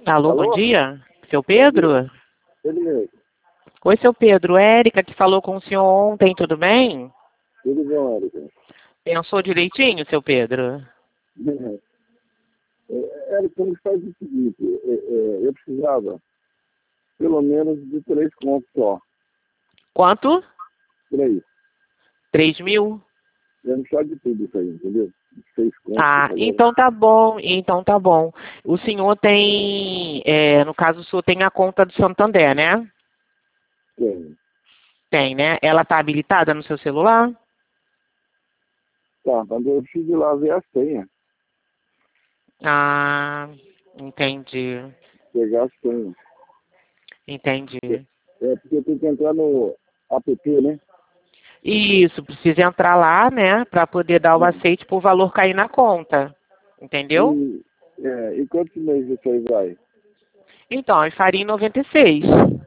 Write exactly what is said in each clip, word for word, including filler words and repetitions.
Alô, bom Alô? dia. Seu Bom dia. Pedro? Ele mesmo. Oi, seu Pedro. Érica que falou com o senhor ontem, tudo bem? Tudo bom, Érica? Pensou direitinho, seu Pedro? É, Érica, me faz o seguinte, é, é, eu precisava pelo menos de três contos só. Quanto? Três. Três mil? Eu não sabe de tudo isso aí, entendeu? Seis contos que Ah, falou. então tá bom, então tá bom. O senhor tem, é, no caso, o senhor tem a conta do Santander, né? Tem. Tem, né? Ela tá habilitada no seu celular? Tá, mas eu preciso ir lá ver a senha. Ah, entendi, Pegar a senha. entendi. É porque eu tenho que entrar no app, né? Isso, precisa entrar lá, né, para poder dar o Hum. aceite para o valor cair na conta, entendeu? E, é, e quantos meses isso aí vai? Então, aí faria em noventa e seis.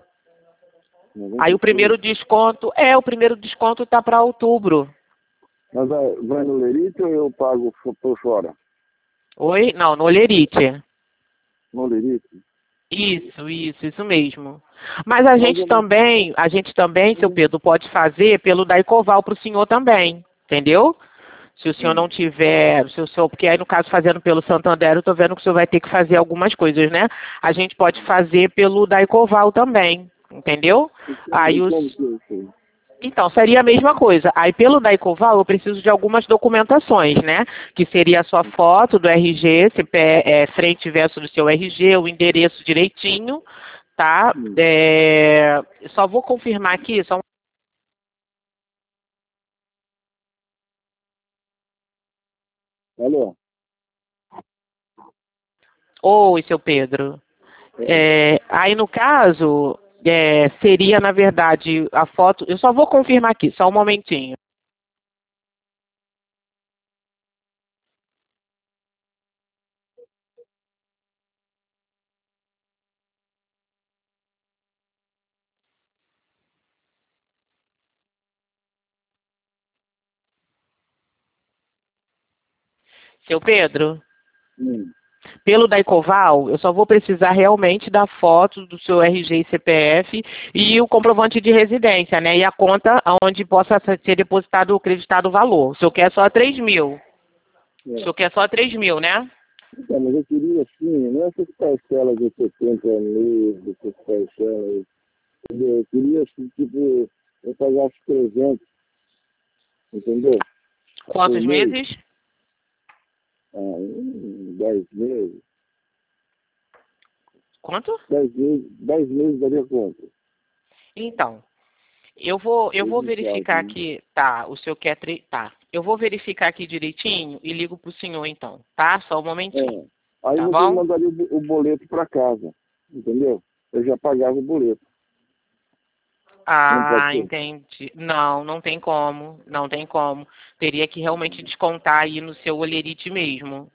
Aí noventa o e seis. primeiro desconto, é, o primeiro desconto tá para outubro. Mas vai, vai no Lerite ou eu pago fo- por fora? Oi? Não, no Olerite. No Lerite? Isso, isso, isso mesmo. Mas a Mas gente eu não... também, a gente também, seu Hum, Pedro, pode fazer pelo Daicoval para o senhor também, entendeu? Se o senhor hum. não tiver, se o senhor, porque aí no caso fazendo pelo Santander, eu tô vendo que o senhor vai ter que fazer algumas coisas, né? A gente pode fazer pelo Daicoval também, entendeu? E como, Aí e os, como que é isso aí? então seria a mesma coisa. Aí pelo Daicoval eu preciso de algumas documentações, né? Que seria a sua foto do R G, C P, é, frente e verso do seu R G, o endereço direitinho, tá? Hum. É, só vou confirmar aqui, só um... Alô? Oi, seu Pedro. É, É, aí, no caso, é, seria, na verdade, a foto... Eu só vou confirmar aqui, só um momentinho. Seu Pedro, hum. pelo Daicoval, eu só vou precisar realmente da foto do seu R G e C P F e o comprovante de residência, né? E a conta onde possa ser depositado ou creditado o valor. O senhor quer só três mil. O É. senhor quer só três mil, né? Então, mas eu queria assim, não essas parcelas de setenta meses, essas parcelas, entendeu? Eu queria assim, tipo, eu pagasse trezentos, entendeu? Por Quantos mês, meses? ah, hum, dez meses, Quanto? dez meses, dez meses daria quanto? Então, Eu vou, eu vou Presencial, verificar assim. aqui, tá, o senhor quer, tre- tá, eu vou verificar aqui direitinho e ligo pro senhor então, tá? Só um momentinho, É. Aí tá você bom? mandaria o bo- o boleto para casa, entendeu? Eu já pagava o boleto. Não pode Ah, ser? entendi. Não, não tem como, não tem como. Teria que realmente descontar aí no seu olherite mesmo,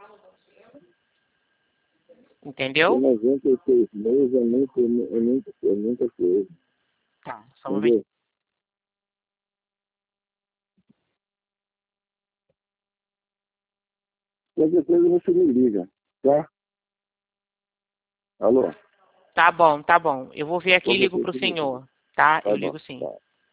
Porque entendeu? noventa e seis meses é, muito, é, muito, é muita coisa, Tá, só um momentinho. entendeu? Qualquer coisa você me liga, tá? Alô? Tá bom, tá bom. Eu vou ver aqui e Qualquer ligo coisa pro você me liga. senhor, tá? Tá Eu bom, ligo sim. tá.